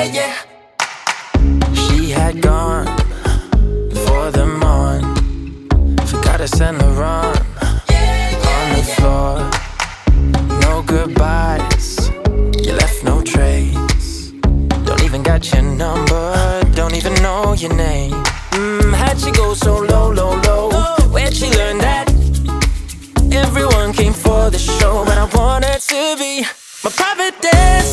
yeah. She had gone before the morn. Forgot to send her on the floor. No goodbyes, you left no trace. Don't even got your number, don't even know your name. How'd she go so low, low, low? Where'd she learn that? Everyone came for the show, but I wanted to be my private dancer.